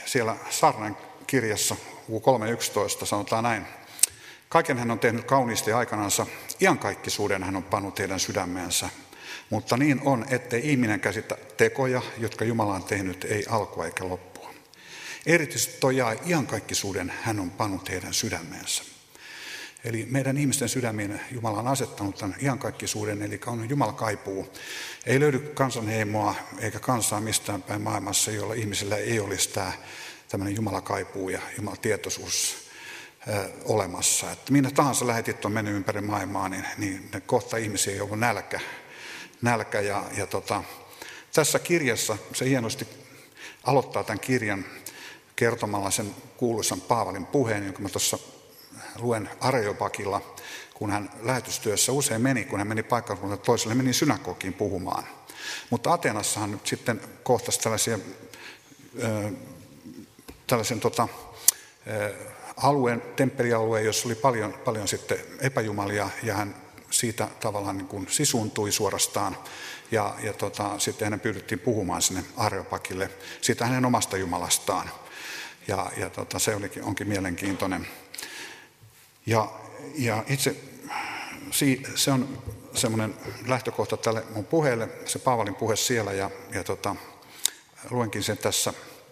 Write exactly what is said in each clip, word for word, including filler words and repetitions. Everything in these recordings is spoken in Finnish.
siellä Saarnan kirjassa luku kolme yksitoista sanotaan näin. Kaiken hän on tehnyt kauniisti aikanansa, iankaikkisuuden hän on pannut heidän sydämeensä. Mutta niin on, ettei ihminen käsitä tekoja, jotka Jumala on tehnyt, ei alkua eikä loppua. Erityisesti tuo jae, iankaikkisuuden hän on pannut heidän sydämeensä. Eli meidän ihmisten sydämiin Jumala on asettanut tämän iankaikkisuuden, eli on Jumala kaipuu. Ei löydy kansanheimoa eikä kansaa mistään päin maailmassa, jolla ihmisillä ei olisi tämä tämmöinen Jumala kaipuu ja Jumala tietoisuus ö, olemassa. Että minä tahansa lähetit on mennyt ympäri maailmaa, niin, niin ne kohta ihmisiä ei ollut nälkä. nälkä ja, ja tota, tässä kirjassa se hienosti aloittaa tämän kirjan kertomalla sen kuuluisan Paavalin puheen, jonka mä tuossa luen Areopagilla, kun hän lähetystyössä usein meni, kun hän meni paikkakunnalta toiselle, meni synagogiin puhumaan. Mutta Ateenassahan nyt sitten kohtasi tällaisia, ö, tällaisen tota, ö, alueen, temppelialueen, jossa oli paljon, paljon sitten epäjumalia, ja hän siitä tavallaan niin kuin sisuuntui suorastaan, ja, ja tota, sitten hänen pyydettiin puhumaan sinne Areopagille siitä hänen omasta Jumalastaan. Ja, ja tota, se olikin, onkin mielenkiintoinen. Ja, ja itse se on semmoinen lähtökohta tälle mun puheelle, se Paavalin puhe siellä, ja, ja tota, luenkin sen tässä,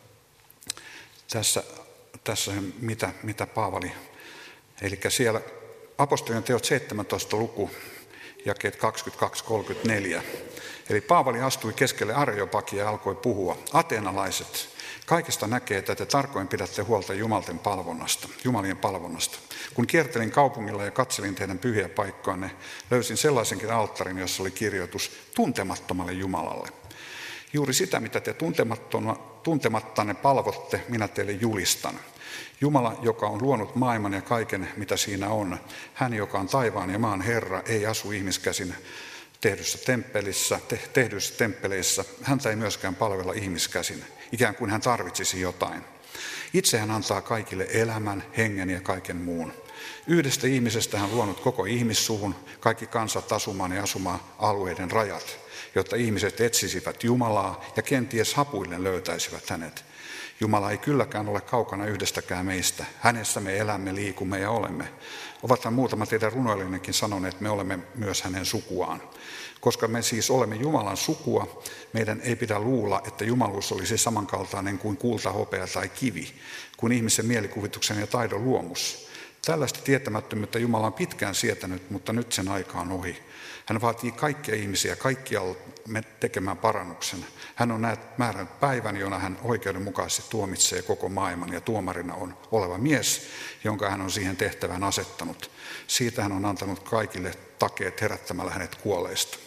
tässä, tässä mitä, mitä Paavali, eli siellä Apostolien teot seitsemäntoista luku, jakeet kaksikymmentäkaksi kolmekymmentäneljä. Eli Paavali astui keskelle Areopagia ja alkoi puhua. Ateenalaiset, kaikesta näkee, että te tarkoin pidätte huolta Jumalten palvonnasta, Jumalien palvonnasta. Kun kiertelin kaupungilla ja katselin teidän pyhiä paikkoanne, löysin sellaisenkin alttarin, jossa oli kirjoitus tuntemattomalle Jumalalle. Juuri sitä, mitä te tuntemattanne palvotte, minä teille julistan. Jumala, joka on luonut maailman ja kaiken, mitä siinä on, hän, joka on taivaan ja maan Herra, ei asu ihmiskäsin tehdyssä temppelissä, te, tehdyissä temppeleissä. Häntä ei myöskään palvella ihmiskäsin, ikään kuin hän tarvitsisi jotain. Itse hän antaa kaikille elämän, hengen ja kaiken muun. Yhdestä ihmisestä hän luonut koko ihmissuvun, kaikki kansat asumaan ja asumaan alueiden rajat, jotta ihmiset etsisivät Jumalaa ja kenties hapuillen löytäisivät hänet. Jumala ei kylläkään ole kaukana yhdestäkään meistä. Hänessä me elämme, liikumme ja olemme. Ovathan muutama teidän runoilijannekin sanoneet, että me olemme myös hänen sukuaan. Koska me siis olemme Jumalan sukua, meidän ei pidä luulla, että jumaluus olisi samankaltainen kuin kulta, hopea tai kivi, kuin ihmisen mielikuvituksen ja taidon luomus. Tällaista tietämättömyyttä Jumala on pitkään sietänyt, mutta nyt sen aika on ohi. Hän vaatii kaikkia ihmisiä kaikkialla tekemään parannuksen. Hän on määrännyt päivän, jona hän oikeudenmukaisesti tuomitsee koko maailman, ja tuomarina on oleva mies, jonka hän on siihen tehtävään asettanut. Siitä hän on antanut kaikille takeet herättämällä hänet kuolleista.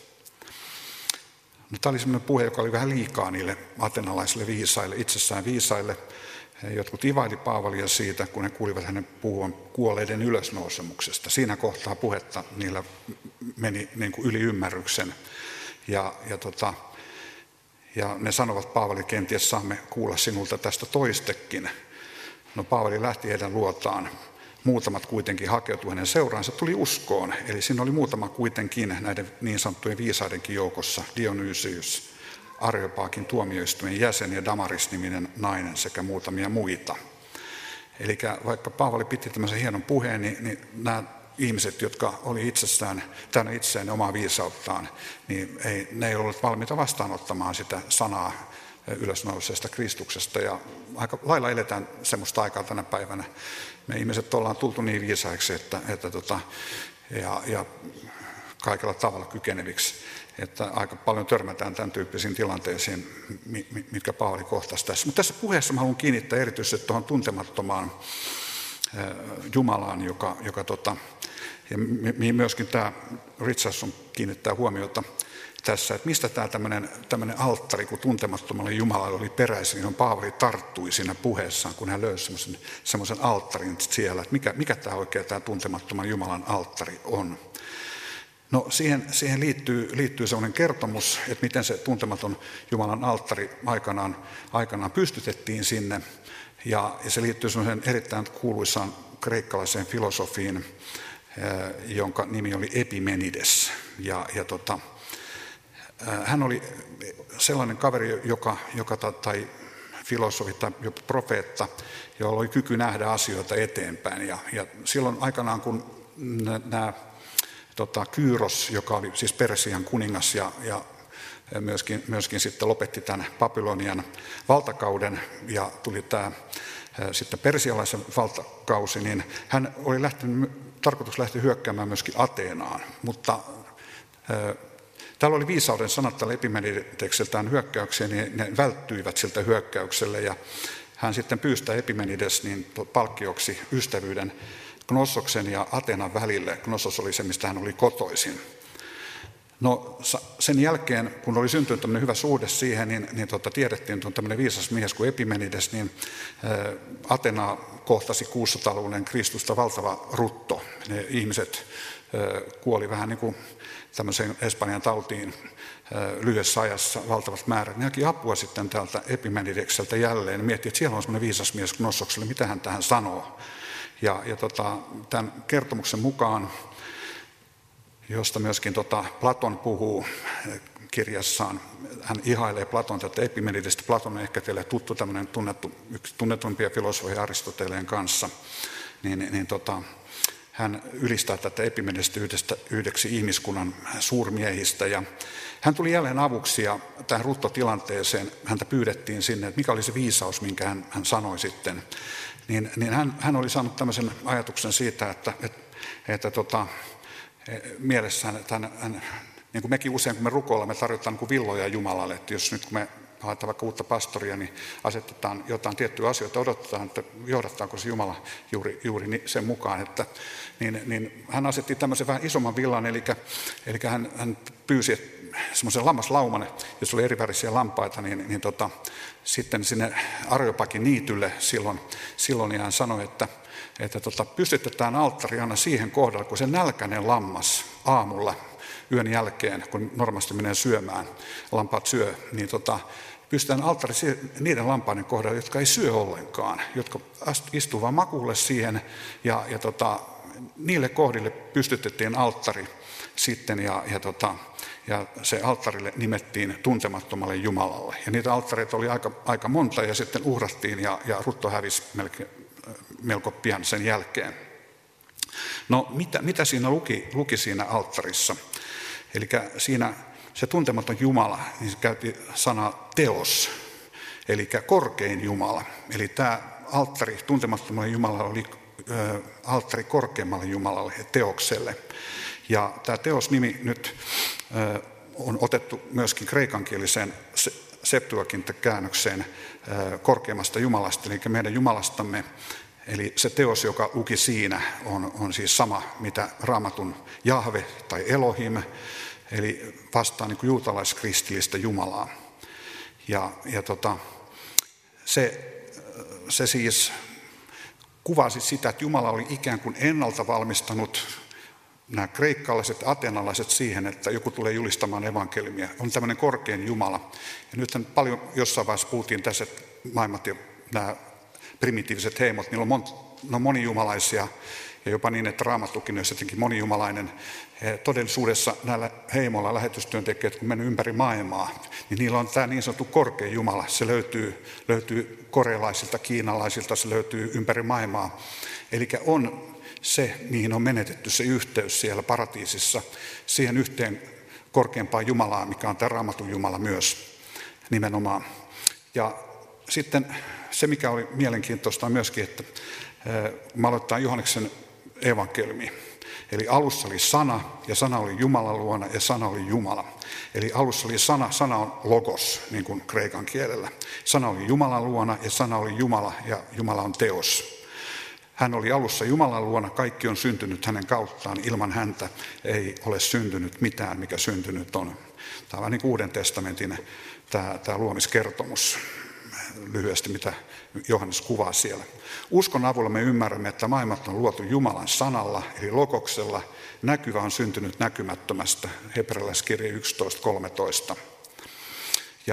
No, tämä oli sellainen puhe, joka oli vähän liikaa niille atenalaisille viisaille, itsessään viisaille. Jotkut ivaili Paavalia siitä, kun he kuulivat hänen puhuvan kuolleiden ylösnousemuksesta. Siinä kohtaa puhetta niillä meni niin kuin yli ymmärryksen. Ja, ja, tota, ja ne sanovat Paavali, kenties saamme kuulla sinulta tästä toistekin. No, Paavali lähti heidän luotaan. Muutamat kuitenkin hakeutuivat hänen seuraansa, tuli uskoon. Eli siinä oli muutama kuitenkin näiden niin sanottujen viisaidenkin joukossa, Dionysius, Areopagin tuomioistuimen jäsen ja Damaris-niminen nainen sekä muutamia muita. Eli vaikka Paavali piti tämmöisen hienon puheen, niin, niin nämä ihmiset, jotka oli itsessään, täynnä itseään omaa viisauttaan, niin ei, ne ei olleet valmiita vastaanottamaan sitä sanaa ylösnouseesta Kristuksesta. Ja aika lailla eletään semmoista aikaa tänä päivänä. Me ihmiset ollaan tultu niin viisaiksi, että, että tota, ja, ja kaikella tavalla kykeneviksi, että aika paljon törmätään tämän tyyppisiin tilanteisiin, mitkä Paavali kohtasi tässä. Mutta tässä puheessa mä haluan kiinnittää erityisesti tuohon tuntemattomaan Jumalaan, joka, joka tota, ja mihin myöskin tämä Richardson kiinnittää huomiota tässä, että mistä tämä tämmöinen, tämmöinen alttari, kun tuntemattomalle Jumalalle oli peräisin, johon Paavali tarttui siinä puheessaan, kun hän löysi semmoisen, semmoisen alttarin siellä, että mikä, mikä tämä oikein tämä tuntemattoman Jumalan alttari on. No, siihen, siihen liittyy, liittyy sellainen kertomus, että miten se tuntematon Jumalan alttari aikanaan, aikanaan pystytettiin sinne, ja, ja se liittyy sellaiseen erittäin kuuluisaan kreikkalaiseen filosofiin, jonka nimi oli Epimenides, ja, ja tota, hän oli sellainen kaveri, joka, joka tai filosofi tai jopa profeetta, jolla oli kyky nähdä asioita eteenpäin. Ja, ja silloin aikanaan, kun nämä tota, Kyros, joka oli siis Persian kuningas ja, ja myöskin, myöskin sitten lopetti tämän Babylonian valtakauden ja tuli tämä sitten persialaisen valtakausi, niin hän oli lähtenyt, tarkoitus lähteä hyökkäämään myöskin Ateenaan, mutta täällä oli viisauden sanat tällä Epimenidekseltään hyökkäyksiä, niin ne välttyivät siltä hyökkäykselle ja hän sitten pyystä Epimenides niin palkkioksi ystävyyden Knossoksen ja Ateenan välille. Knossos oli se, mistä hän oli kotoisin. No sen jälkeen, kun oli syntynyt tämmöinen hyvä suhde siihen, niin, niin tota, tiedettiin, että on tämmöinen viisas mies kuin Epimenides, niin ä, Atena kohtasi kuusisataaluvulla Kristusta valtava rutto. Ne ihmiset ä, kuoli vähän niin kuin tämmöiseen Espanjan tautiin ä, lyhyessä ajassa valtavat määrät. Ne haki apua sitten täältä Epimenidekseltä jälleen. Mietti, että siellä on semmoinen viisas mies Knossokselle, mitä hän tähän sanoo. Ja, ja tota, tämän kertomuksen mukaan, josta myöskin tota Platon puhuu kirjassaan. Hän ihailee Platon tätä Epimenidesta. Platon on ehkä teille tuttu, tämmöinen tunnettu, yksi tunnetumpia filosofia Aristoteleen kanssa. Niin, niin tota, hän ylistää tätä Epimenidestä yhdestä, yhdeksi ihmiskunnan suurmiehistä. Ja hän tuli jälleen avuksi ja tähän ruttotilanteeseen häntä pyydettiin sinne, että mikä oli se viisaus, minkä hän, hän sanoi sitten. Niin, niin hän, hän oli saanut tämmöisen ajatuksen siitä, että, että, että tota, mielessään, että hän, hän, niin kuin mekin usein, kun me rukoillaan, me tarjotaan niin kuin villoja Jumalalle, että jos nyt kun me haetaan vaikka uutta pastoria, niin asetetaan jotain tiettyjä asioita, odotetaan, että johdattaako se Jumala juuri, juuri sen mukaan, että niin, niin hän asetti tämmöisen vähän isomman villan, eli, eli hän, hän pyysi semmoisen lammaslauman, jos oli erivärisiä lampaita, niin, niin tota, sitten sinne Areopakin niitylle silloin, silloin hän sanoi, että että tota, pystytetään alttari aina siihen kohdalle, kun se nälkäinen lammas aamulla yön jälkeen, kun normaalisti menee syömään, lampaat syö, niin tota, pystytään alttari niiden lampaiden kohdalle, jotka ei syö ollenkaan, jotka istuu vaan makuulle siihen, ja, ja tota, niille kohdille pystytettiin alttari sitten, ja, ja, tota, ja se alttarille nimettiin tuntemattomalle Jumalalle. Ja niitä alttareita oli aika, aika monta, ja sitten uhrattiin, ja, ja rutto hävisi melkein melko pian sen jälkeen. No mitä, mitä siinä luki, luki siinä alttarissa? Eli siinä se tuntematon Jumala, niin se käytti sanaa teos, eli korkein Jumala. Eli tämä alttari tuntemattomalle Jumalalle oli ö, alttari korkeammalle Jumalalle, teokselle. Ja tämä teosnimi nyt ö, on otettu myöskin kreikankieliseen Septuaginta-käännökseen ö, korkeammasta Jumalasta, eli meidän Jumalastamme. Eli se teos, joka luki siinä, on, on siis sama, mitä Raamatun Jahve tai Elohim, eli vastaa niin kuin juutalaiskristillistä Jumalaa. Ja, ja tota, se, se siis kuvasi sitä, että Jumala oli ikään kuin ennalta valmistanut nämä kreikkalaiset, atenalaiset siihen, että joku tulee julistamaan evankeliumia. On tämmöinen korkein Jumala. Ja nythän paljon jossain vaiheessa puhuttiin tässä, että maailmat ja nämä primitiiviset heimot, niillä on, mon, ne on monijumalaisia ja jopa niin, että Raamattukin on jotenkin monijumalainen. Todellisuudessa näillä heimoilla lähetystyöntekijät, kun mennyt ympäri maailmaa, niin niillä on tämä niin sanottu korkein Jumala. Se löytyy, löytyy korealaisilta, kiinalaisilta, se löytyy ympäri maailmaa. Eli on se, mihin on menetetty se yhteys siellä paratiisissa, siihen yhteen korkeampaan Jumalaan, mikä on tämä Raamatun Jumala myös nimenomaan. Ja sitten se, mikä oli mielenkiintoista on myöskin, että me aloitetaan Johanneksen evankeliumi. Eli alussa oli sana, ja sana oli Jumalan luona, ja sana oli Jumala. Eli alussa oli sana, sana on logos, niin kuin kreikan kielellä. Sana oli Jumalan luona, ja sana oli Jumala, ja Jumala on teos. Hän oli alussa Jumalan luona, kaikki on syntynyt hänen kauttaan, ilman häntä ei ole syntynyt mitään, mikä syntynyt on. Tämä on niin kuin Uuden testamentin tämä, tämä luomiskertomus. Lyhyesti, mitä Johannes kuvaa siellä. Uskon avulla me ymmärrämme, että maailmat on luotu Jumalan sanalla, eli logoksella. Näkyvä on syntynyt näkymättömästä, hebrealaiskirje yksitoista kolmetoista. Ja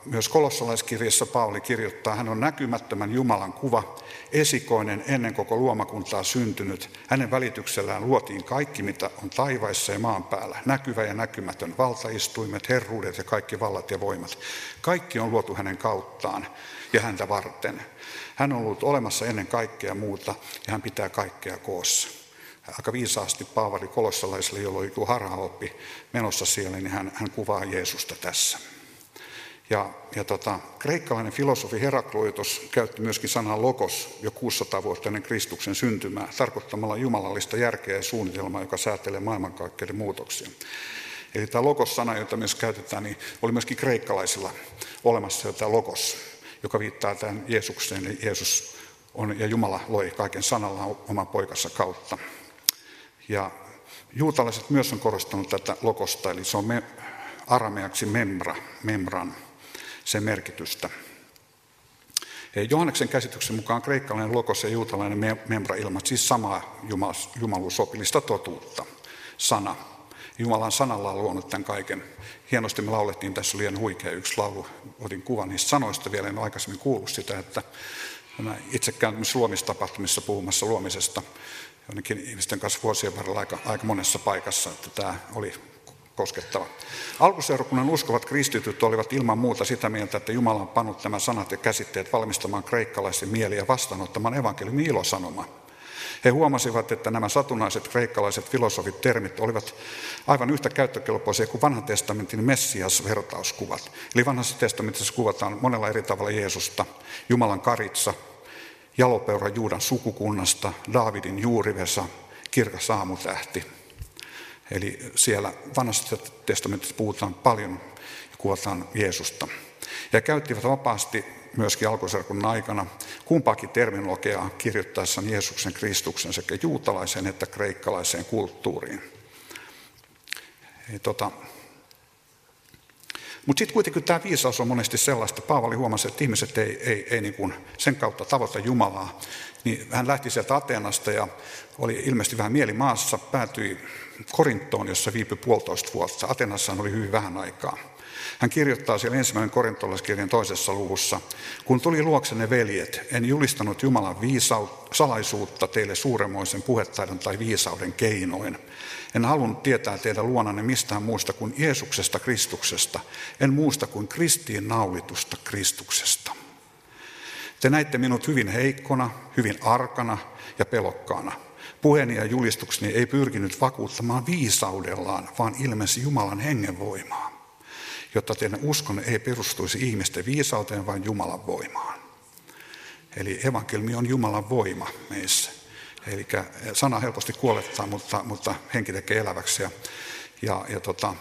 myös kolossalaiskirjassa Paavali kirjoittaa, hän on näkymättömän Jumalan kuva, esikoinen ennen koko luomakuntaa syntynyt. Hänen välityksellään luotiin kaikki, mitä on taivaissa ja maan päällä. Näkyvä ja näkymätön, valtaistuimet, herruudet ja kaikki vallat ja voimat. Kaikki on luotu hänen kauttaan ja häntä varten. Hän on ollut olemassa ennen kaikkea muuta ja hän pitää kaikkea koossa. Aika viisaasti Paavali kolossalaisille, jolla oli joku harhaoppi menossa siellä, niin hän, hän kuvaa Jeesusta tässä. Ja, ja tota, kreikkalainen filosofi Herakleitos käytti myöskin sanaa logos jo kuusisataa vuotta ennen Kristuksen syntymää, tarkoittamalla jumalallista järkeä ja suunnitelmaa, joka säätelee maailmankaikkeuden muutoksia. Eli tämä logos-sana, jota myös käytetään, niin oli myöskin kreikkalaisilla olemassa jo tämä logos, joka viittaa tämän Jeesukseen. Eli Jeesus on, ja Jumala loi kaiken sanallaan oman poikansa kautta. Ja juutalaiset myös on korostanut tätä logosta, eli se on me, arameaksi membra, membran, sen merkitystä. Johanneksen käsityksen mukaan kreikkalainen logos ja juutalainen membra ilmat siis samaa jumaluusopillista totuutta, sana. Jumala on sanallaan luonut tämän kaiken. Hienosti me laulettiin, tässä oli liian huikea yksi laulu, otin kuvan niistä sanoista vielä, en ole aikaisemmin kuullut sitä, että mä itse käyn luomistapahtumissa puhumassa luomisesta, jonnekin ihmisten kanssa vuosien varrella aika, aika monessa paikassa, että tämä oli koskettava. Alkuseurakunnan uskovat kristityt olivat ilman muuta sitä mieltä, että Jumala on pannut nämä sanat ja käsitteet valmistamaan kreikkalaisen mieliä vastaanottamaan evankeliumin ilosanomaa. He huomasivat, että nämä satunnaiset kreikkalaiset filosofit termit olivat aivan yhtä käyttökelpoisia kuin vanhan testamentin Messias-vertauskuvat. Eli vanhassa testamentissa kuvataan monella eri tavalla Jeesusta, Jumalan karitsa, jalopeura Juudan sukukunnasta, Daavidin juurivesa, kirkas aamutähti. Eli siellä vanhassa testamentissa puhutaan paljon ja kuvataan Jeesusta. Ja käyttivät vapaasti myöskin alkuseurakunnan aikana kumpaakin terminologiaa kirjoittaessaan Jeesuksen Kristuksen sekä juutalaiseen että kreikkalaiseen kulttuuriin. Tota. Mutta sitten kuitenkin tämä viisaus on monesti sellaista, Paavali huomasi, että ihmiset ei, ei, ei niin kuin sen kautta tavoita Jumalaa. Niin hän lähti sieltä Ateenasta ja oli ilmeisesti vähän mielimaassa, päätyi Korintoon, jossa viipyi puolitoista vuotta. Ateenassaan oli hyvin vähän aikaa. Hän kirjoittaa siellä ensimmäinen korintolaiskirjan toisessa luvussa, kun tuli luoksenne veljet, en julistanut Jumalan viisaut, salaisuutta teille suuremmoisen puhetaidon tai viisauden keinoin. En halunnut tietää teidän luonanne mistään muusta kuin Jeesuksesta Kristuksesta, en muusta kuin kristiin naulitusta Kristuksesta. Te näitte minut hyvin heikkona, hyvin arkana ja pelokkaana. Puheeni ja julistukseni ei pyrkinyt vakuuttamaan viisaudellaan, vaan ilmensi Jumalan hengenvoimaa, jotta teidän uskonne ei perustuisi ihmisten viisauteen, vaan Jumalan voimaan. Eli evankeliumi on Jumalan voima meissä. Eli sana helposti kuolettaa, mutta, mutta henki tekee eläväksi. Ja, ja, ja tota,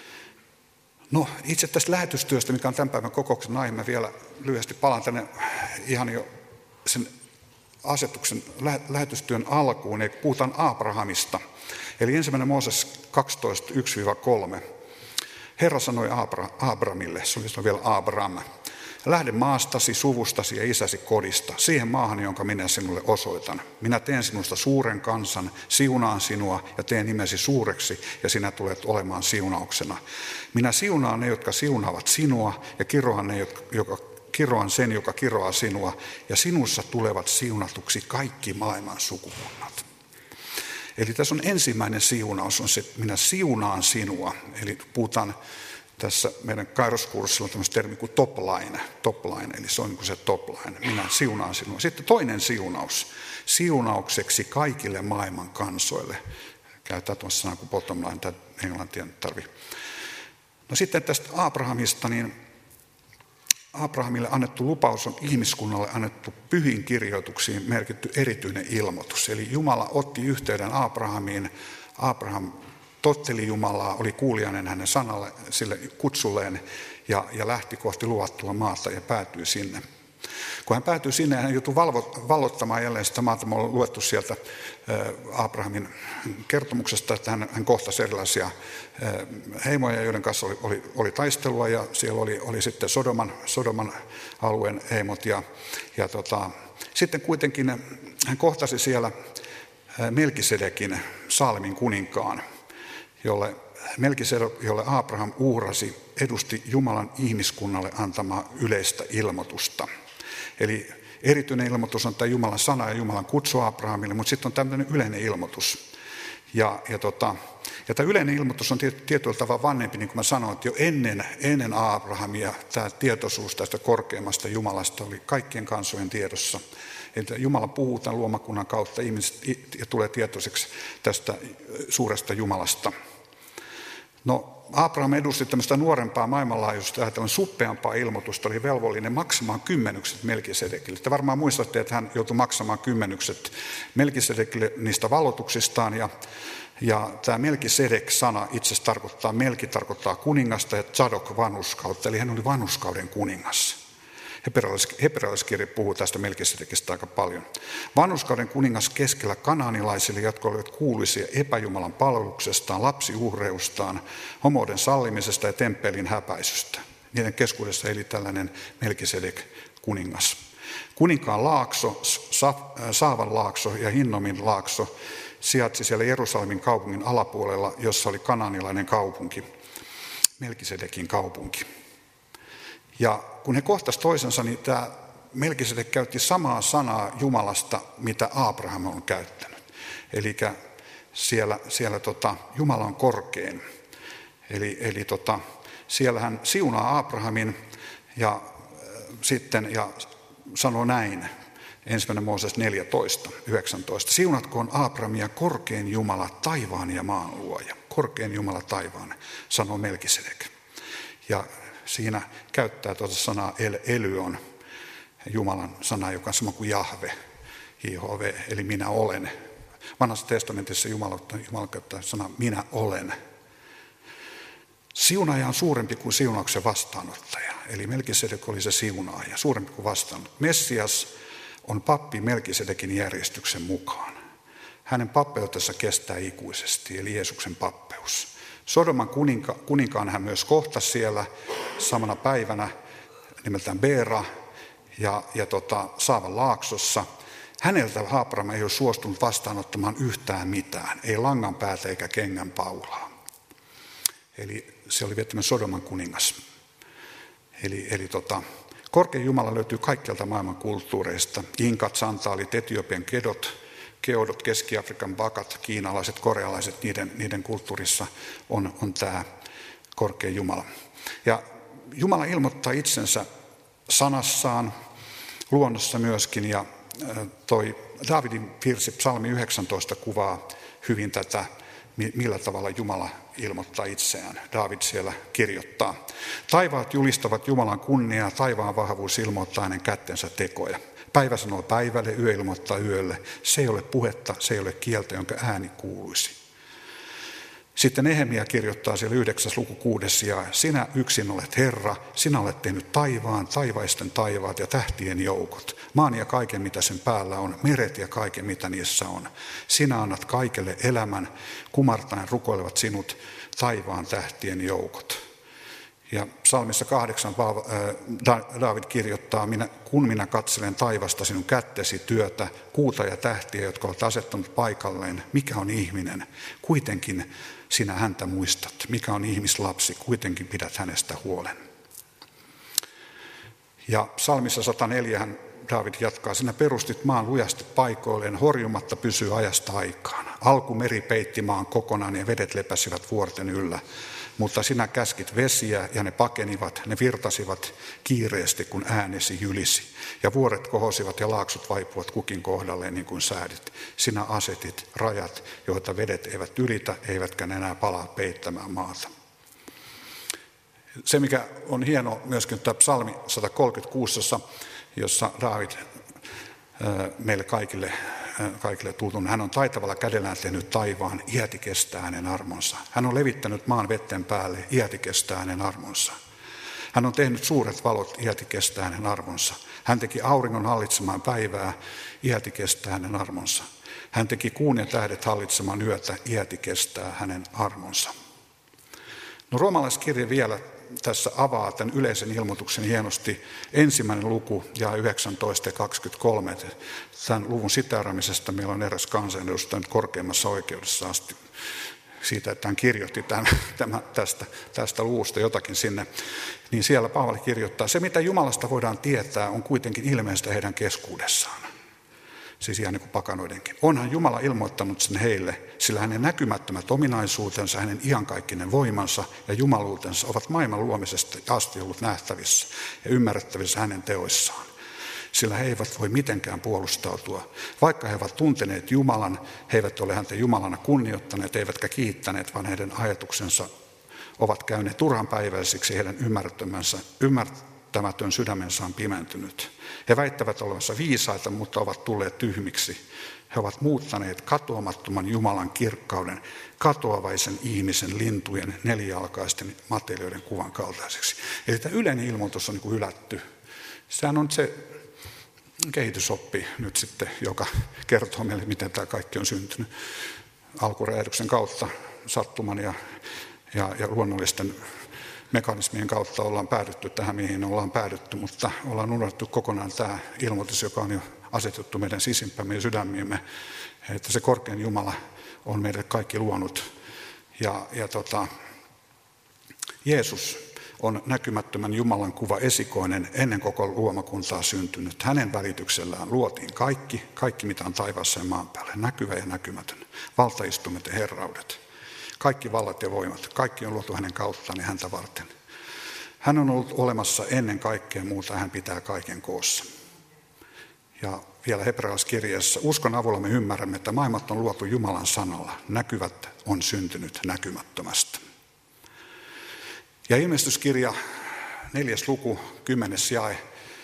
no, itse tästä lähetystyöstä, mikä on tämän päivän kokouksen aihe, mä vielä lyhyesti palaan tänne ihan jo sen asetuksen lähetystyön alkuun, eli puhutaan Abrahamista. Eli ensimmäinen Mooses kaksitoista yksi kolme. Herra sanoi Abramille, se oli vielä Abram, lähde maastasi, suvustasi ja isäsi kodista, siihen maahan, jonka minä sinulle osoitan. Minä teen sinusta suuren kansan, siunaan sinua ja teen nimesi suureksi ja sinä tulet olemaan siunauksena. Minä siunaan ne, jotka siunaavat sinua ja kiroan, ne, jotka, kiroan sen, joka kiroaa sinua ja sinussa tulevat siunatuksi kaikki maailman sukukunnat. Eli tässä on ensimmäinen siunaus, on se, että minä siunaan sinua. Eli puhutaan tässä meidän kairoskurssilla on tämmöistä termi kuin topline, topline, eli se on niin kuin se topline. Minä siunaan sinua. Sitten toinen siunaus, siunaukseksi kaikille maailman kansoille. Käytetään tuossa sanaa kuin bottom line, tämä englantia nyt tarvitse. No sitten tästä Abrahamista, niin Abrahamille annettu lupaus on ihmiskunnalle annettu pyhiin kirjoituksiin merkitty erityinen ilmoitus. Eli Jumala otti yhteyden Abrahamiin. Abraham totteli Jumalaa, oli kuulijainen hänen sanalle, sille kutsulleen ja, ja lähti kohti luvattua maata ja päätyi sinne. Kun hän päätyi sinne, hän joutui vallottamaan jälleen sitä maata. Me ollaan luettu sieltä Abrahamin kertomuksesta, että hän, hän kohtasi erilaisia heimoja, joiden kanssa oli, oli, oli taistelua, ja siellä oli, oli sitten Sodoman, Sodoman alueen heimot. Ja, ja tota, sitten kuitenkin hän kohtasi siellä Melkisedekin, Saalemin kuninkaan, jolle Melkisedek, jolle Abraham uhrasi, edusti Jumalan ihmiskunnalle antamaa yleistä ilmoitusta. Eli erityinen ilmoitus on tämä Jumalan sana ja Jumalan kutsu Abrahamille, mutta sitten on tämmöinen yleinen ilmoitus. Ja, ja, tota, ja tämä yleinen ilmoitus on tietyllä tavalla vanhempi, niin kuin mä sanoin, että jo ennen, ennen Abrahamia tämä tietoisuus tästä korkeammasta Jumalasta oli kaikkien kansojen tiedossa. Eli Jumala puhuu tämän luomakunnan kautta ihmiset ja tulee tietoiseksi tästä suuresta Jumalasta. No, Abraham edusti tämmöistä nuorempaa maailmanlaajuista, tämmöistä suppeampaa ilmoitusta, oli velvollinen maksamaan kymmenykset Melkisedekille. Te varmaan muistatte, että hän joutui maksamaan kymmenykset Melkisedekille niistä valotuksistaan. Ja, ja tämä Melkisedek-sana itse asiassa tarkoittaa, Melki tarkoittaa kuningasta ja Tsadok vanhuskautta, eli hän oli vanhuskauden kuningas. Hebrealaiskirja puhuu tästä Melkisedekistä aika paljon. Vanhuskauden kuningas keskellä kanaanilaisille, jotka olivat kuuluisia epäjumalan palveluksestaan, lapsiuhreustaan, homouden sallimisesta ja temppelin häpäisystä. Niiden keskuudessa eli tällainen Melkisedek kuningas. Kuninkaan laakso, Saavan laakso ja Hinnomin laakso sijaitsi siellä Jerusalemin kaupungin alapuolella, jossa oli kanaanilainen kaupunki, Melkisedekin kaupunki. Ja kun he kohtasivat toisensa, niin tämä Melkisedek käytti samaa sanaa Jumalasta, mitä Abraham on käyttänyt. Eli siellä, siellä tota, Jumala on korkein. Eli, eli tota, siellä hän siunaa Abrahamin ja sitten ja sanoo näin, ensimmäinen Mooses neljätoista, yhdeksäntoista. Siunatkoon Abrahamia korkein Jumala, taivaan ja maan luoja. Korkein Jumala taivaan, sanoo Melkisedek. Ja siinä käyttää tuota sanaa El, Elyon, Jumalan sana, joka on sama kuin Jahve, J H V, eli minä olen. Vanhassa testamentissa Jumala, Jumala käyttää sanaa minä olen. Siunaaja on suurempi kuin siunauksen vastaanottaja, eli Melkisedek oli se siunaaja, suurempi kuin vastaanottaja. Messias on pappi Melkisedekin järjestyksen mukaan. Hänen pappeutensa kestää ikuisesti, eli Jeesuksen pappeus. Sodoman kuninka, kuninkaan hän myös kohtasi siellä samana päivänä nimeltään Beera ja, ja tota, Saavan laaksossa. Häneltä Abraham ei ole suostunut vastaanottamaan yhtään mitään, ei langan päätä eikä kengän paulaa. Eli se oli viettämään Sodoman kuningas. Eli, eli tota, korkein Jumala löytyy kaikkialta maailman kulttuureista. Inkat, santaalit, Etiopian kedot, keodot, Keski-Afrikan bakat, kiinalaiset, korealaiset, niiden, niiden kulttuurissa on, on tämä korkea Jumala. Ja Jumala ilmoittaa itsensä sanassaan, luonnossa myöskin, ja toi Daavidin virsi psalmi yhdeksäntoista kuvaa hyvin tätä, millä tavalla Jumala ilmoittaa itseään. Daavid siellä kirjoittaa. Taivaat julistavat Jumalan kunniaa, taivaan vahvuus ilmoittaa hänen kättensä tekoja. Päivä sanoo päivälle, yö ilmoittaa yölle. Se ei ole puhetta, se ei ole kieltä, jonka ääni kuuluisi. Sitten Nehemia kirjoittaa siellä yhdeksäs luku kuudes ja sinä yksin olet Herra, sinä olet tehnyt taivaan, taivaisten taivaat ja tähtien joukot, maan ja kaiken mitä sen päällä on, meret ja kaiken mitä niissä on. Sinä annat kaikelle elämän, kumartaen rukoilevat sinut taivaan tähtien joukot. Ja psalmissa kahdeksan Daavid kirjoittaa, minä, kun minä katselen taivasta sinun kättesi työtä, kuuta ja tähtiä, jotka olet asettanut paikalleen, mikä on ihminen, kuitenkin sinä häntä muistat, mikä on ihmislapsi, kuitenkin pidät hänestä huolen. Ja psalmissa sata neljä hän Daavid jatkaa, sinä perustit maan lujasti paikoilleen, horjumatta pysyy ajasta aikaan. Alkumeri peitti maan kokonaan ja vedet lepäsivät vuorten yllä. Mutta sinä käskit vesiä ja ne pakenivat, ne virtasivat kiireesti, kun äänesi jylisi. Ja vuoret kohosivat ja laaksut vaipuvat kukin kohdalleen niin kuin säädit. Sinä asetit rajat, joita vedet eivät ylitä, eivätkä ne enää palaa peittämään maata. Se, mikä on hieno myöskin tämä psalmi sata kolmekymmentäkuusi, jossa Daavid meille kaikille, kaikille tutun. Hän on taitavalla kädellään tehnyt taivaan, iäti kestää hänen armonsa. Hän on levittänyt maan vetten päälle, iäti kestää hänen armonsa. Hän on tehnyt suuret valot, iäti kestää hänen armonsa. Hän teki auringon hallitsemaan päivää, iäti kestää hänen armonsa. Hän teki kuun ja tähdet hallitsemaan yötä, iäti kestää hänen armonsa. No roomalaiskirja vielä tässä avaa tämän yleisen ilmoituksen hienosti. Ensimmäinen luku ja yhdeksäntoista ja kaksikymmentäkolme. Tämän luvun siteeraamisesta meillä on eräs kansanedustaja nyt korkeimmassa oikeudessa asti siitä, että hän kirjoitti tämän, tämän, tästä, tästä luvusta jotakin sinne, niin siellä Paavali kirjoittaa, se mitä Jumalasta voidaan tietää on kuitenkin ilmeistä heidän keskuudessaan. Siis ihan niin kuin pakanoidenkin. Onhan Jumala ilmoittanut sen heille, sillä hänen näkymättömät ominaisuutensa, hänen iankaikkinen voimansa ja jumaluutensa ovat maailman luomisesta asti ollut nähtävissä ja ymmärrettävissä hänen teoissaan. Sillä he eivät voi mitenkään puolustautua. Vaikka he ovat tunteneet Jumalan, he eivät ole häntä Jumalana kunnioittaneet, eivätkä kiittäneet, vaan heidän ajatuksensa ovat käyneet turhanpäiväisiksi, heidän ymmärtämänsä, ymmärtämätön sydämensä on pimentynyt. He väittävät olevansa viisaita, mutta ovat tulleet tyhmiksi. He ovat muuttaneet katoamattoman Jumalan kirkkauden katoavaisen ihmisen, lintujen, nelijalkaisten materiaalien kuvan kaltaiseksi. Eli tämä yleinen ilmoitus on niin kuin hylätty. Sehän on se kehitysoppi nyt sitten, joka kertoo meille, miten tämä kaikki on syntynyt. Alkuräjähdyksen kautta, sattuman ja, ja, ja luonnollisten mekanismien kautta ollaan päädytty tähän, mihin ollaan päädytty, mutta ollaan unohdettu kokonaan tämä ilmoitus, joka on jo asetettu meidän sisimpämme ja sydämiimme, että se korkein Jumala on meidät kaikki luonut. Ja, ja tota, Jeesus on näkymättömän Jumalan kuva esikoinen ennen koko luomakuntaa syntynyt. Hänen välityksellään luotiin kaikki, kaikki mitä on taivaassa ja maan päällä, näkyvä ja näkymätön, valtaistumet ja herraudet. Kaikki vallat ja voimat, kaikki on luotu hänen kauttaan ja häntä varten. Hän on ollut olemassa ennen kaikkea muuta, hän pitää kaiken koossa. Ja vielä hebrealaiskirjeessä, uskon avulla me ymmärrämme, että maailmat on luotu Jumalan sanalla. Näkyvät on syntynyt näkymättömästä. Ja ilmestyskirja, neljäs luku, kymmenes jae.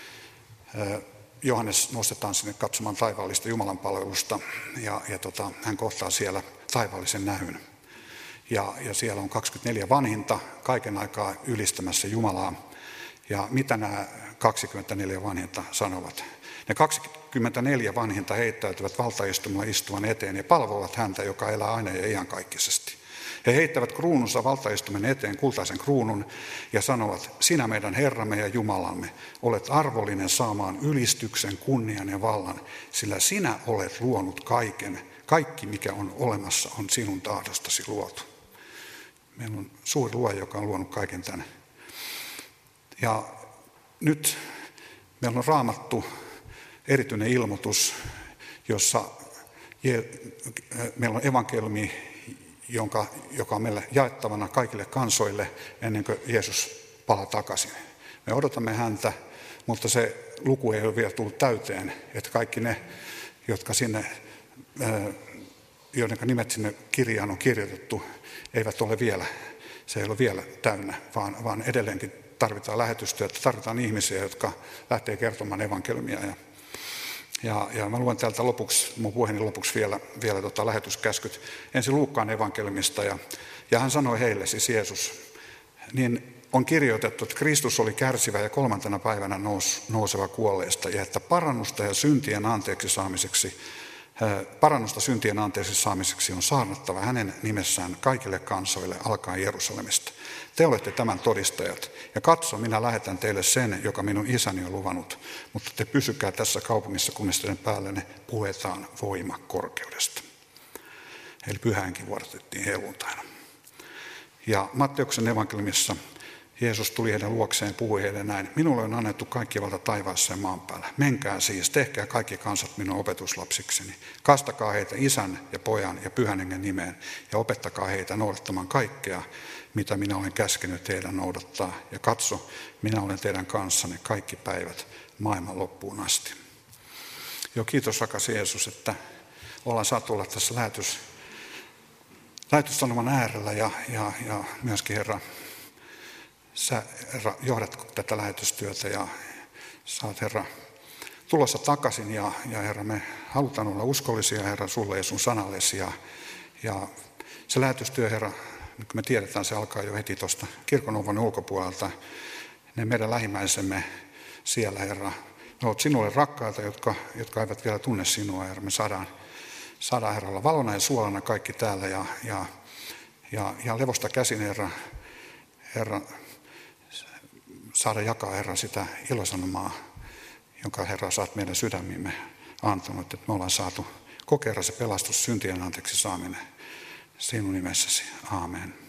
Johannes nostetaan sinne katsomaan taivaallista Jumalan palvelusta ja, ja tota, hän kohtaa siellä taivaallisen nähyn. Ja, ja siellä on kaksikymmentäneljä vanhinta kaiken aikaa ylistämässä Jumalaa. Ja mitä nämä kaksikymmentäneljä vanhinta sanovat? Ne kaksikymmentäneljä vanhinta heittäytyvät valtaistumalla istuvan eteen ja palvovat häntä, joka elää aina ja iankaikkisesti. He heittävät kruununsa valtaistumen eteen, kultaisen kruunun, ja sanovat, sinä meidän Herramme ja Jumalamme, olet arvollinen saamaan ylistyksen, kunnian ja vallan, sillä sinä olet luonut kaiken. Kaikki, mikä on olemassa, on sinun tahdostasi luotu. Meillä on suuri luoja, joka on luonut kaiken tänne. Ja nyt meillä on Raamattu erityinen ilmoitus, jossa meillä on evankeliumi, jonka, joka on meille jaettavana kaikille kansoille ennen kuin Jeesus palaa takaisin. Me odotamme häntä, mutta se luku ei ole vielä tullut täyteen, että kaikki ne, jotka sinne, joiden nimet sinne kirjaan on kirjoitettu, eivät ole vielä, se ei ole vielä täynnä, vaan, vaan edelleenkin tarvitaan lähetystyötä, tarvitaan ihmisiä, jotka lähtee kertomaan evankeliumia. Ja, ja, ja mä luen täältä lopuksi, mun puheeni lopuksi vielä, vielä tota lähetyskäskyt ensin Luukkaan evankeliumista. Ja, ja hän sanoi heille, siis Jeesus, niin on kirjoitettu, että Kristus oli kärsivä ja kolmantena päivänä nous, nouseva kuolleista, ja että parannusta ja syntien anteeksi saamiseksi, parannusta syntien anteeksi saamiseksi on saarnattava hänen nimessään kaikille kansoille alkaen Jerusalemista. Te olette tämän todistajat, ja katso, minä lähetän teille sen, joka minun isäni on luvannut, mutta te pysykää tässä kaupungissa, kunnes teidän päällenne puetaan voima korkeudesta. Eli pyhäänkin vuorotettiin helluntaina. Ja Matteuksen evankeliumissa Jeesus tuli heidän luokseen ja puhui heille näin. Minulle on annettu kaikki valta taivaassa ja maan päällä. Menkää siis, tehkää kaikki kansat minun opetuslapsikseni. Kastakaa heitä isän ja pojan ja pyhän hengen nimeen ja opettakaa heitä noudattamaan kaikkea, mitä minä olen käskenyt teidän noudattaa. Ja katso, minä olen teidän kanssanne kaikki päivät maailman loppuun asti. Joo, kiitos rakas Jeesus, että ollaan saatu olla tässä lähetys, lähetystanoman äärellä ja, ja, ja myöskin Herra, sä, Herra, johdat tätä lähetystyötä ja saat, Herra, tulossa takaisin. Ja, ja Herra, me halutaan olla uskollisia, Herra, sulle ja sun sanallesi. Ja, ja se lähetystyö, Herra, nyt kun me tiedetään, se alkaa jo heti tuosta kirkonouvon ulkopuolelta. Ne meidän lähimmäisemme siellä, Herra, ne ovat sinulle rakkaita, jotka, jotka eivät vielä tunne sinua, Herra. Me saadaan, saadaan Herra, olla valona ja suolana kaikki täällä ja, ja, ja, ja levosta käsin, Herra, Herra, saada jakaa, Herra, sitä ilosanomaa, jonka, Herra, saat meidän sydämiimme antanut, että me ollaan saatu kokea se pelastus, syntien anteeksi saaminen. Sinun nimessäsi. Aamen.